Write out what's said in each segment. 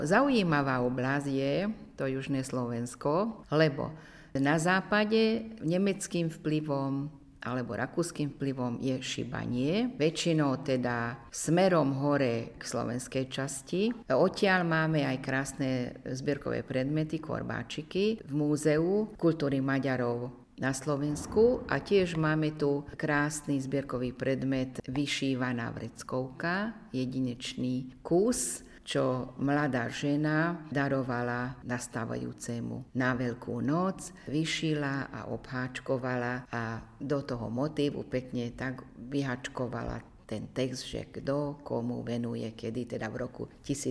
Zaujímavá oblasť je to južné Slovensko, lebo na západe nemeckým vplyvom alebo rakúskym vplyvom je šibanie, väčšinou teda smerom hore k slovenskej časti. Odtiaľ máme aj krásne zbierkové predmety, korbáčiky v Múzeu kultúry Maďarov na Slovensku a tiež máme tu krásny zbierkový predmet vyšívaná vreckovka, jedinečný kus, čo mladá žena darovala nastávajúcemu na Veľkú noc, vyšila a obháčkovala a do toho motívu pekne tak vyhačkovala ten text, že kto komu venuje, kedy, teda v roku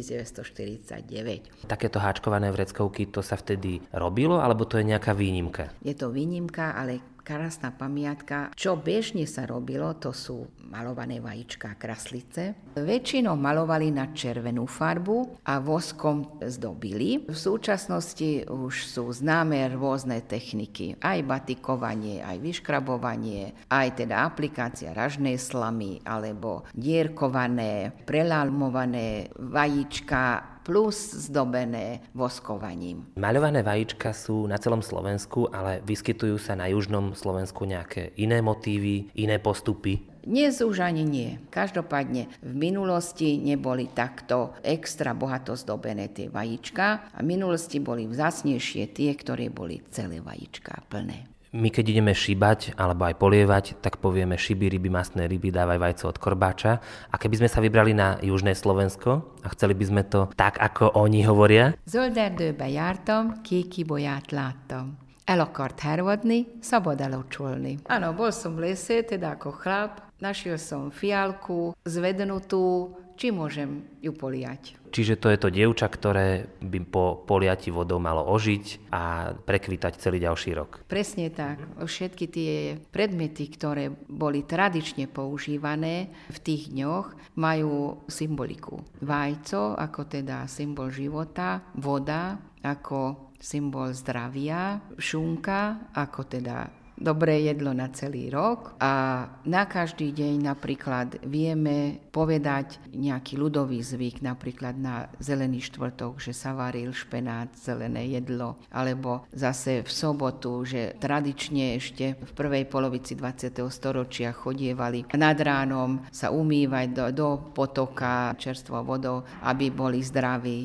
1949. Takéto háčkované vreckovky, to sa vtedy robilo, alebo to je nejaká výnimka? Je to výnimka, ale krásna pamiatka. Čo bežne sa robilo, to sú malované vajíčka a kraslice. Väčšinou malovali na červenú farbu a voskom zdobili. V súčasnosti už sú známe rôzne techniky. Aj batikovanie, aj vyškrabovanie, aj teda aplikácia ražnej slamy, alebo dierkované, prelalmované vajíčka, plus zdobené voskovaním. Maľované vajíčka sú na celom Slovensku, ale vyskytujú sa na južnom Slovensku nejaké iné motívy, iné postupy? Dnes už ani nie. Každopádne v minulosti neboli takto extra bohato zdobené tie vajíčka a v minulosti boli vzácnejšie tie, ktoré boli celé vajíčka plné. My keď ideme šíbať alebo aj polievať, tak povieme šiby ryby, mastné ryby, dávaj vajco od korbáča. A keby sme sa vybrali na južné Slovensko a chceli by sme to tak, ako oni hovoria? Zölderdőbe jártam, kék ibolyát láttam. El akart hervadni, szabad elocsolni. Áno, bol som v lese, teda ako chlap, našiel som fialku zvednutú, či môžem ju poliať. Čiže to je to dievča, ktoré by po poliati vodou malo ožiť a prekvitať celý ďalší rok. Presne tak. Všetky tie predmety, ktoré boli tradične používané v tých dňoch, majú symboliku. Vajco ako teda symbol života, voda ako symbol zdravia, šunka ako teda dobré jedlo na celý rok a na každý deň napríklad vieme povedať nejaký ľudový zvyk, napríklad na zelený štvrtok, že sa varil špenát, zelené jedlo, alebo zase v sobotu, že tradične ešte v prvej polovici 20. storočia chodievali nad ránom sa umývať do potoka čerstvou vodou, aby boli zdraví.